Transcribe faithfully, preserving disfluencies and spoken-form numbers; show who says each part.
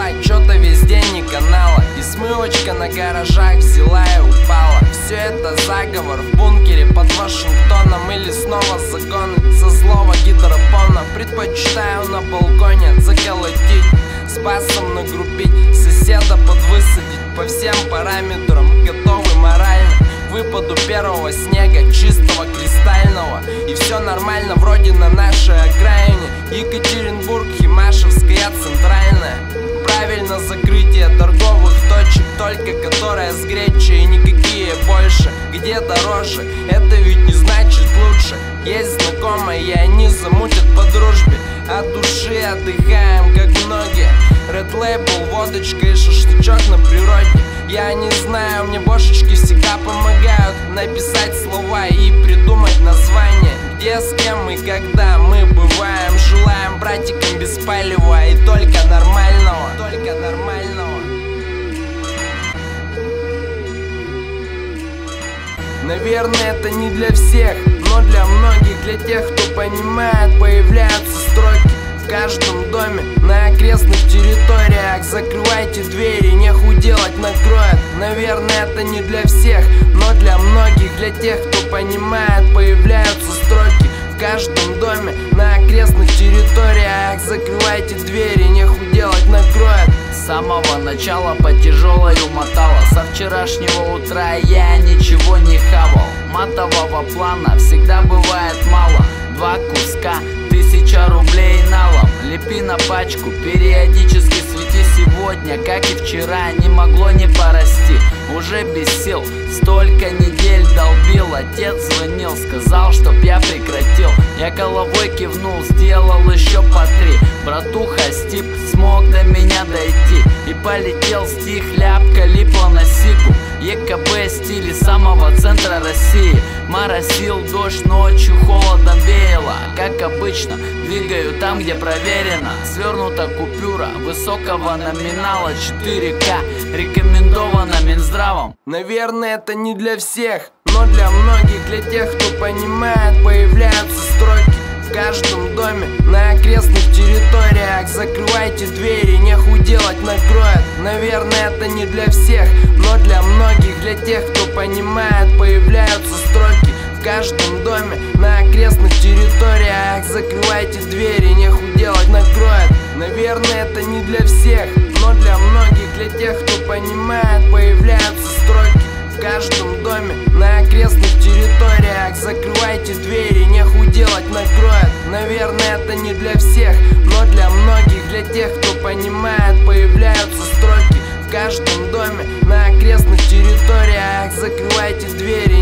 Speaker 1: знать, что-то весь день не канала. И смывочка на гаражах взяла и упала. Все это заговор в бункере под Вашингтоном. Или снова загоны со злого гидропона. Предпочитаю на балконе заколотить, с басом нагруппить, соседа подвысадить. По всем параметрам готовы морально к выпаду первого снега, чистого, кристального. И все нормально вроде на нашей окраине. Екатеринбург, Химашевская, Центральная. Правильно, закрытие торговых точек, только которая с гречей и никакие больше. Где дороже, это ведь не значит лучше. Есть знакомые, и они замутят по дружбе. От души отдыхаем, как многие. Red Label, водочка и шашлычок на природе. Я не знаю, мне бошечки всегда помогают написать слова и придумать название. Где, с кем и когда мы бываем. Желаем братикам без палева и только нормального. Только нормального. Наверное, это не для всех, но для многих, для тех, кто понимает, появляются строки в каждом доме, на окрестных территориях. Закрывайте двери, нехуй делать, накроет. Наверное, это не для всех, но для многих, для тех, кто понимает, появляются строки в каждом доме, на окрестных территориях. Закрывайте двери, нехуй делать, накроет.
Speaker 2: С самого начала по тяжелой умотала. Со вчерашнего утра я ничего не хавал. Матового плана всегда бывает мало. Два куска, тысяча рублей налом. Лепи на пачку, периодически свети. Сегодня, как и вчера, не могло не порасти. Уже без сил, столько недель долбил. Отец звонил, сказал, чтоб я прекратил. Я головой кивнул, сделал еще по три. Братуха Стип смог до меня дойти. И полетел стих, ляпка липла на сику. ЕКБ стиле самого центра России. Моросил дождь, ночью холодом веяло. Как обычно, двигаю там, где проверено. Свернута купюра высокого номинала четыре ка. Рекомендовано Минздравом.
Speaker 1: Наверное, это не для всех, но для многих, для тех, кто понимает, появляются строки в каждом доме, на окрестных территориях. Закрывайте двери, нехуй делать, накроет. Наверное, это не для всех, но для многих, для тех, кто понимает, появляются строки в каждом доме, на окрестных территориях. Закрывайте двери, нехуй делать, накроет. Наверное, это не для всех, но для многих, для тех, кто понимает, появляются строки в каждом доме, на окрестных территориях. Закрывайте двери, нехуй делать, накроет. Наверное, это не для всех, но для многих, для тех, кто понимает, появляются строки в каждом доме, на окрестных территориях. Закрывайте двери,